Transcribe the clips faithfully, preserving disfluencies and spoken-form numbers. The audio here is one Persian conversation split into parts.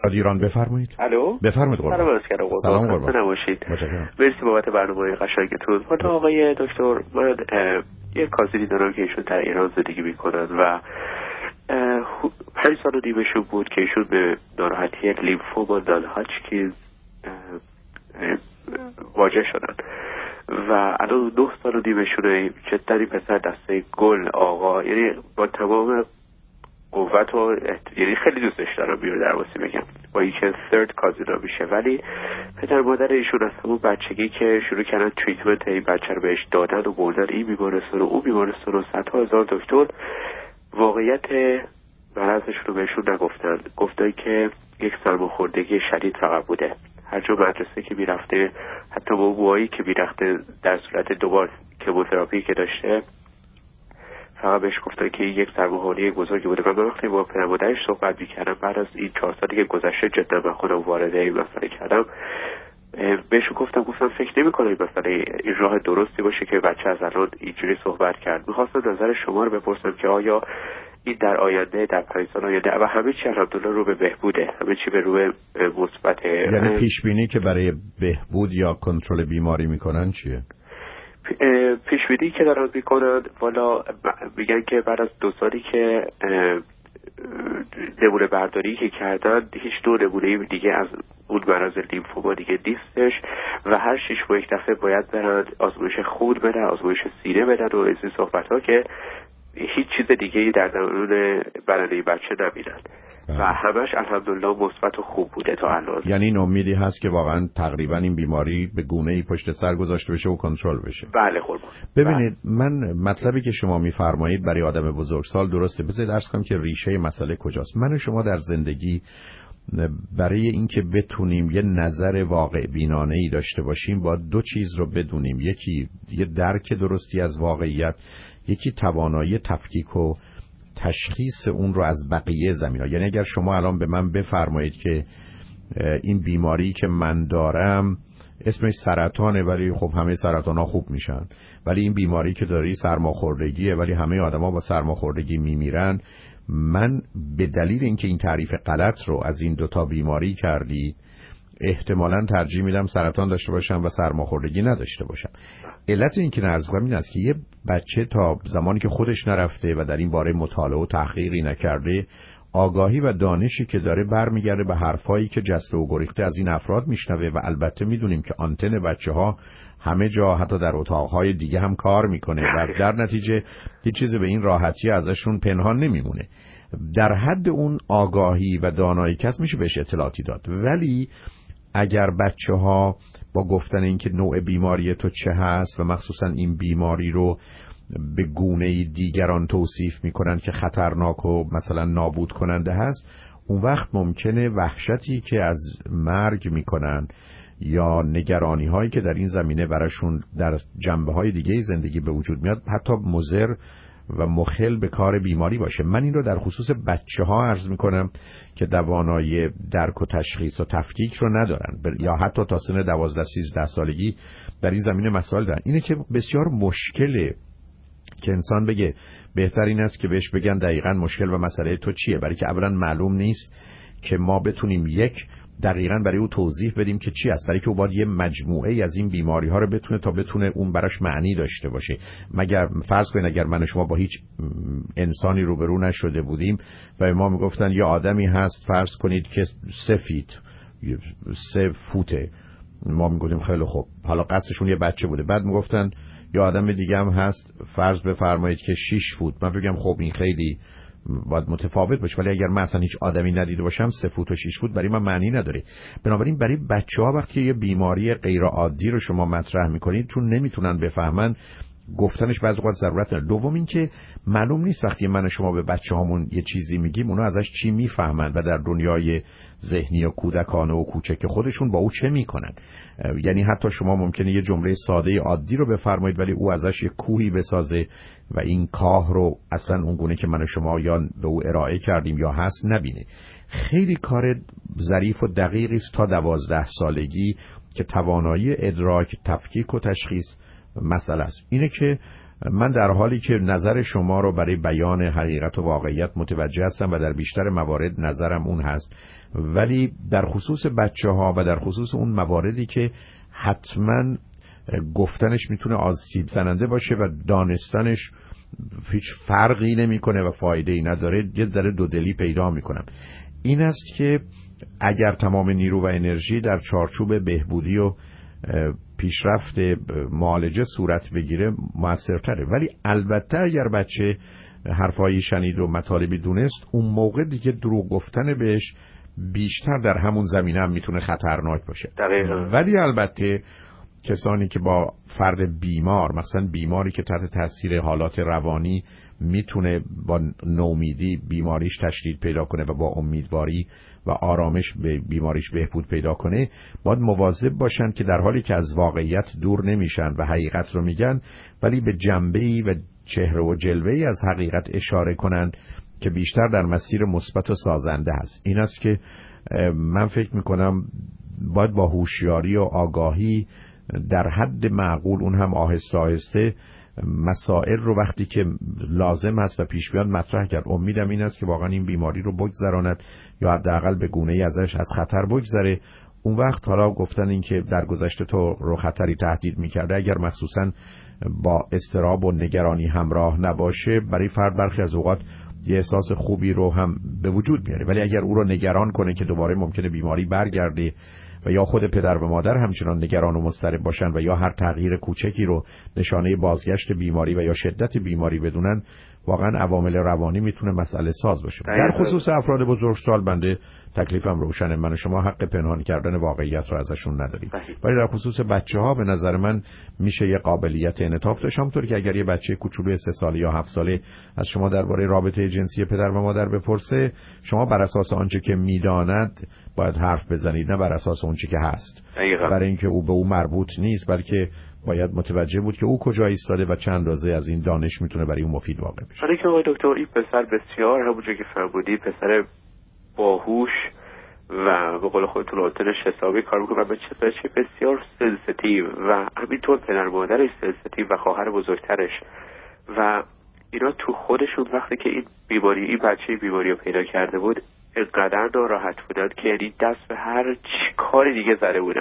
رادیو ایران بفرمایید. الو بفرمایید قربان. سلام عرض کردم. سلام قربان. نباشید. متشکرم. مرسی بابت برنامه قشنگتون. حالا آقای دکتر من یک کازینی دارم که ایشون در ایران زندگی میکنن و پنج سال و نیمشون بود که ایشون به ناراحتی لیمفوما نان هاچکینز واجه شدن و الان نه سال و نیمشونه. جدا این پسر دسته گل آقا، یعنی با تمام قوت و یعنی خیلی دوستش دارم بیرون در واسه بگم با اینکه ثرد کازینا میشه، ولی پدر مادر ایشون از همون بچگی که شروع کردن تریتمنت این بچه رو بهش دادن و بردن این بیمارستان و اون بیمارستان و صدها هزار دکتر، واقعیت مرضشون رو بهشون نگفتن. گفتن که یک سرماخوردگی شدید فقط بوده. هر جا مدرسه که میرفته، حتی با موهایی که میرفته در صورت دوبار کموتراپی که داشته، فقط بهش گفتن که یک سرماخوردگی بزرگی بوده. و من وقتی با پدر مادرش صحبت میکردم بعد از این چهار سالی که گذشته، جدا من خودم وارد این مسئله کردم، بهشون گفتم گفتم فکر نمی کنم این مسئله این راه درستی باشه که بچه از الان اینجوری صحبت کرد. میخواستم نظر شما رو بپرسم که آیا این در آینده، در پنج سال آینده و همه چی الحمدلله رو به بهبوده، همه چی به روی مثبت، یعنی پیش بینی که برای بهبود یا کنترل بیماری میکنن چیه؟ پیش بینی که دارن میکنن والا میگن که بعد از دو سالی که نمونه برداری که کردن هیچ دو نمونه دیگه از اون مرض لیمفوما دیگه نیستش و هر شش ماه یک دفعه باید برن آزمایش خون بدن، آزمایش سینه بدن و این صحبت ها که هیچ چیز دیگه در درون بدن بچه نبینن و همش الحمدلله مثبت و خوب بوده تا الان. یعنی این امیدی هست که واقعا تقریبا این بیماری به گونه‌ای پشت سر گذاشته بشه و کنترل بشه. بله قربان. ببینید بله. من مطلبی که شما میفرمایید برای آدم بزرگسال درسته. بذارید عرض کنم که ریشه مسئله کجاست. من و شما در زندگی برای اینکه بتونیم یه نظر واقع بینانه‌ای داشته باشیم با دو چیز رو بدونیم. یکی یه درک درستی از واقعیت، یکی توانایی تفکیک و تشخیص اون رو از بقیه زمینه‌ها. یعنی اگر شما الان به من بفرمایید که این بیماری که من دارم اسمش سرطانه ولی خب همه سرطان‌ها خوب میشن، ولی این بیماری که داری سرماخوردگیه ولی همه آدما با سرماخوردگی میمیرن، من به دلیل اینکه این تعریف غلط رو از این دوتا بیماری کردی احتمالاً ترجیح میدم سرطان داشته باشم و سرماخوردگی نداشته باشم. علت این که نرز کنم این است که یه بچه تا زمانی که خودش نرفته و در این باره مطالعه و تحقیقی نکرده، آگاهی و دانشی که داره برمیگرده به حرفایی که جسته و گریخته از این افراد میشنوه و البته میدونیم که آنتن بچه‌ها همه جا حتی در اتاقهای دیگه هم کار میکنه و در نتیجه هیچ چیزی به این راحتی ازشون پنهان نمیمونه. در حد اون آگاهی و دانایی کس میشه بهش اطلاعاتی داد، ولی اگر بچه‌ها با گفتن اینکه نوع بیماری تو چه هست و مخصوصا این بیماری رو به گونه‌ای دیگران توصیف میکنن که خطرناک و مثلا نابود کننده هست، اون وقت ممکنه وحشتی که از مرگ میکنن یا نگرانی هایی که در این زمینه براشون در جنبه های دیگه زندگی به وجود میاد حتی مضر و مخل به کار بیماری باشه. من این رو در خصوص بچه ها عرض میکنم که توانایی درک و تشخیص و تفکیک رو ندارن یا حتی تا سن دوازده سیزده سالگی در این زمینه مسائل دارن. اینه که بسیار مشکله که انسان بگه بهتر این است که بهش بگن دقیقاً مشکل و مسئله تو چیه، برای که اولا معلوم نیست که ما بتونیم یک دقیقاً برای او توضیح بدیم که چی است، برای که او باید یه مجموعه از این بیماری ها رو بتونه تا بتونه اون براش معنی داشته باشه. مگر فرض کنید اگر من و شما با هیچ انسانی روبرو نشده بودیم و ما میگفتن یه آدمی هست فرض کنید که سه فیت سه فوته، ما میگفتیم خیلی خوب، حالا قصدشون یه بچه بوده، بعد میگفتن یا آدم دیگه هم هست فرض بفرمایید که شش فوت، من بگم خب این خیلی باید متفاوت باشه، ولی اگر من اصلا هیچ آدمی ندیده باشم سه فوت و شش فوت برای من معنی نداره. بنابراین برای بچه‌ها وقتی یه بیماری غیر عادی رو شما مطرح میکنید چون نمیتونن بفهمن، گفتنش بعضی وقت ضرورت نداره. دوم این که معلوم نیست وقتی من و شما به بچه‌هامون یه چیزی میگیم اونا ازش چی میفهمن و در دنیای ذهنی و کودکانه و کوچک خودشون با او چه میکنن. یعنی حتی شما ممکنه یه جمله ساده عادی رو بفرمایید ولی او ازش یه کوهی بسازه و این کاه رو اصلا اون گونه که من و شما یا به او ارائه کردیم یا هست نبینه. خیلی کار ظریف و دقیقی است تا دوازده سالگی که توانایی ادراک، تفکیک و تشخیص مسئله است. اینه که من در حالی که نظر شما رو برای بیان حقیقت و واقعیت متوجه هستم و در بیشتر موارد نظرم اون هست، ولی در خصوص بچه ها و در خصوص اون مواردی که حتما گفتنش میتونه آسیب زننده باشه و دانستنش هیچ فرقی نمیکنه و فایده ای نداره، یه ذره دودلی پیدا میکنم. این است که اگر تمام نیرو و انرژی در چارچوب بهبودی و پیشرفت معالجه صورت بگیره موثرتره، ولی البته اگر بچه حرفایی شنید و مطالبی دونست، اون موقع دیگه دروغ گفتن بهش بیشتر در همون زمینه هم میتونه خطرناک باشه. دقیقا. ولی البته کسانی که با فرد بیمار، مثلا بیماری که تحت تاثیر حالات روانی میتونه با نومیدی بیماریش تشدید پیدا کنه و با امیدواری و آرامش به بیماریش بهبود پیدا کنه، باید مواظب باشن که در حالی که از واقعیت دور نمیشن و حقیقت رو میگن، ولی به جنبه‌ای و چهره و جلوه‌ای از حقیقت اشاره کنن که بیشتر در مسیر مثبت و سازنده هست. این است که من فکر میکنم باید با هوشیاری و آگاهی در حد معقول، اون هم آهسته آهسته، مسائل رو وقتی که لازم هست و پیش بیاد مطرح کرد. امیدم این است که واقعا این بیماری رو بگذراند یا حداقل به گونه‌ای ازش از خطر بگذره. اون وقت حالا گفتن این که در گذشته تو رو خطری تهدید می‌کرده، اگر مخصوصاً با اضطراب و نگرانی همراه نباشه، برای فرد برخی از اوقات یه احساس خوبی رو هم به وجود میاره. ولی اگر او رو نگران کنه که دوباره ممکنه بیماری برگرده و یا خود پدر و مادر همچنان نگران و مضطرب باشن و یا هر تغییر کوچکی رو نشانه بازگشت بیماری و یا شدت بیماری بدونن، واقعا عوامل روانی میتونه مسئله ساز باشه. در خصوص افراد بزرگسال بنده تکلیفم روشنه، من و شما حق پنهان کردن واقعیت رو ازشون نداریم. ولی در خصوص بچه‌ها به نظر من میشه یه قابلیت انعطاف داشت. همونطور که اگر یه بچه کوچولوی سه ساله یا هفت ساله از شما درباره رابطه جنسی پدر و مادر بپرسه، شما بر اساس آنچه که میداند باید حرف بزنید، نه بر اساس اونچه که هست. برای اینکه او به او مربوط نیست، بلکه باید متوجه بود که او کجا ایستاده و چند اندازه از این دانش میتونه برای اون مفید واقع بشه. برای که آقای دکتر این پسر بسیار همونجوری که فرمودی پسر باهوش و به قول خودتون آتنش حسابی کار میکنه و به چه بسیار سنسیتیو و همینطور پدر مادرش سنسیتیو و خواهر بزرگترش و اینا تو خودشون وقتی که این بیماری این بچه بیماری رو پیدا کرده بود اینقدر ناراحت بودن که یعنی دست به هر چی کار دیگه زده بودن.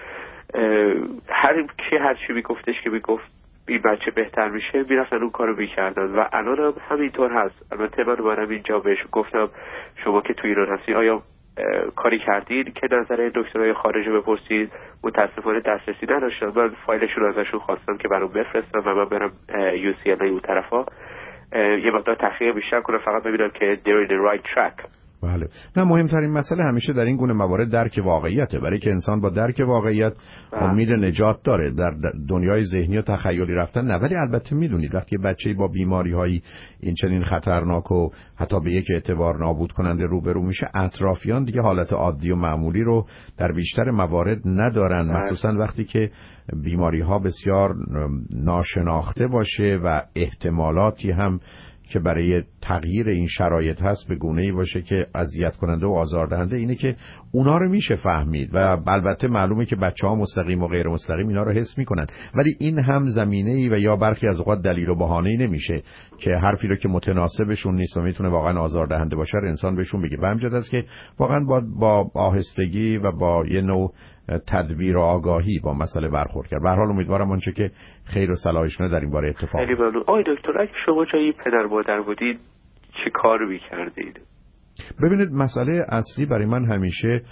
هر کی هر چی میگفتش که میگفت این بچه بهتر میشه میرفتن اون کارو میکردن و الان هم همینطور هست. البته من اومدم اینجا بهش گفتم شما که تو ایران هستی آیا کاری کردین که نظر دکترای خارجی بپرسید؟ متاسفانه دسترسی نداشتم. من فایلشون ازشون خواستم که برام بفرستم و من برم یو سی ال ای اون طرفا یه مقدار تحقیق بیشتر کنم فقط ببینم که they're in the right track. بله. نه، مهمترین مسئله همیشه در این گونه موارد درک واقعیته، برای که انسان با درک واقعیت امید نجات داره. در دنیای ذهنی و تخیلی رفتن نه، ولی البته میدونید وقتی بچه‌ای با بیماری‌هایی این چنین خطرناک و حتی به یک اعتبار نابود کننده روبرو میشه، اطرافیان دیگه حالت عادی و معمولی رو در بیشتر موارد ندارن، مخصوصا وقتی که بیماری‌ها بسیار ناشناخته باشه و احتمالاتی هم که برای تغییر این شرایط هست به گونه‌ای باشه که اذیت کننده و آزاردهنده. اینه که اونا رو میشه فهمید و البته معلومه که بچه‌ها مستقیم و غیر مستقیم اینا رو حس میکنن، ولی این هم زمینه‌ای و یا برخی از اوقات دلیل و بهانه‌ای نمیشه که حرفی رو که متناسبشون نیست و میتونه واقعا آزاردهنده باشه انسان بهشون بگه. و همینجاست است که واقعا با با آهستگی و با یه نوع تدبیر و آگاهی با مسئله برخورد کرد. به هر حال امیدوارم آنچه که خیر و صلاحش نداریم باره اتفاق. خیلی ممنون. آقای دکتر اگه شما جایی پدر مادر بودید چه کار می‌کردید؟ ببینید، مسئله اصلی برای من همیشه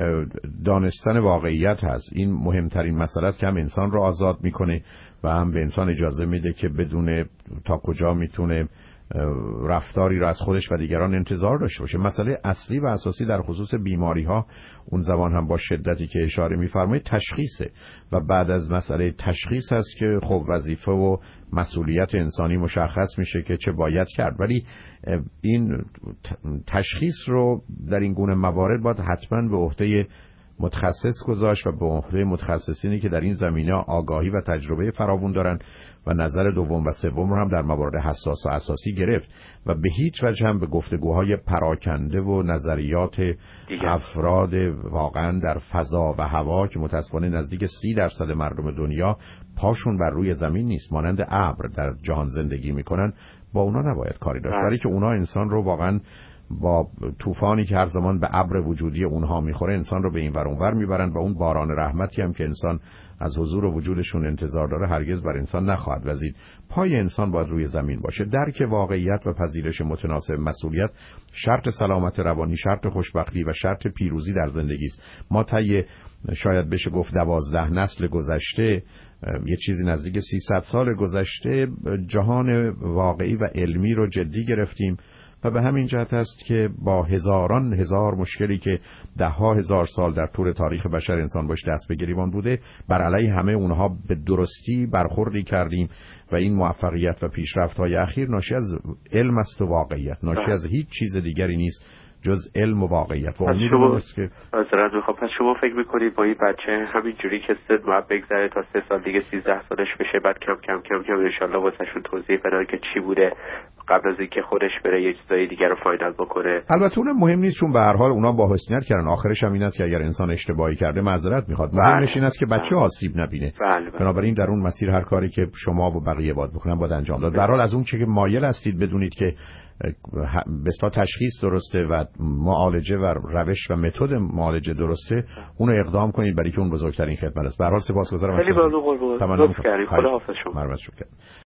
دانستن واقعیت هست. این مهمترین مسئله است که هم انسان رو آزاد میکنه و هم به انسان اجازه میده که بدون تا کجا میتونه رفتاری را از خودش و دیگران انتظار داشته باشه. مسئله اصلی و اساسی در خصوص بیماری ها اون زمان هم با شدتی که اشاره می‌فرمایید تشخیصه و بعد از مسئله تشخیص هست که خب وظیفه و مسئولیت انسانی مشخص میشه که چه باید کرد. ولی این تشخیص رو در این گونه موارد باید حتما به عهده متخصص گذاشت و به عهده متخصصینی که در این زمینه آگاهی و تجربه فراوان دارن و نظر دوم و سوم رو هم در موارد حساس و اساسی گرفت و به هیچ وجه هم به گفتگوهای پراکنده و نظریات دیگه. افراد واقعا در فضا و هوا که متاسفانه نزدیک سی درصد مردم دنیا پاشون بر روی زمین نیست، مانند ابر در جهان زندگی میکنن، با اونا نباید کاری داشت، برای که اونا انسان رو واقعا با طوفانی که هر زمان به ابر وجودی اونها میخوره انسان رو به این ور اون ور میبرن و اون باران رحمتی هم که انسان از حضور و وجودشون انتظار داره هرگز بر انسان نخواهد وزید. پای انسان باید روی زمین باشه. درک واقعیت و پذیرش متناسب مسئولیت شرط سلامت روانی، شرط خوشبختی و شرط پیروزی در زندگی است. ما طی شاید بشه گفت دوازده نسل گذشته، یه چیزی نزدیک سیصد سال گذشته جهان واقعی و علمی رو جدی گرفتیم و به همین جهت است که با هزاران هزار مشکلی که ده ها هزار سال در طول تاریخ بشر انسان باش دست به گریبان بوده، بر علیه همه اونها به درستی برخوردی کردیم و این موفقیت و پیشرفت‌های اخیر ناشی از علم است و واقعیت، ناشی از هیچ چیز دیگری نیست جز علم و واقعیت. و امیدوارم که حضرت میخوام پس شما فکر میکنید با این بچه همین جوری که سه ماه بگذره تا سه سال دیگه سیزده سالش بشه، بعد کم کم کم کم انشالله واسهشون توضیح بدن که چی بوده قبل از اینکه خودش بره یه چیزای دیگه رو فاینال بکنه. البته اونم مهم نیست، چون به هر حال اونا با حسنیت کردن. آخرش هم این است که اگر انسان اشتباهی کرده معذرت میخواد. مهمش این است که بچه آسیب نبینه. بله بله. بنابراین در اون مسیر هر کاری که شما و بقیه باید بکنن باید انجام داد. به هر حال از اون چه که مایل هستید بدونید که به اصطلاح تشخیص درسته و معالجه و روش و متد معالجه درسته، اونو اقدام کنید برای که اون بزرگترین خدمت است. به هر حال سپاسگزارم. خیلی ممنون قربان. لطف کردید. خدا حافظ شما. مرحمت شما.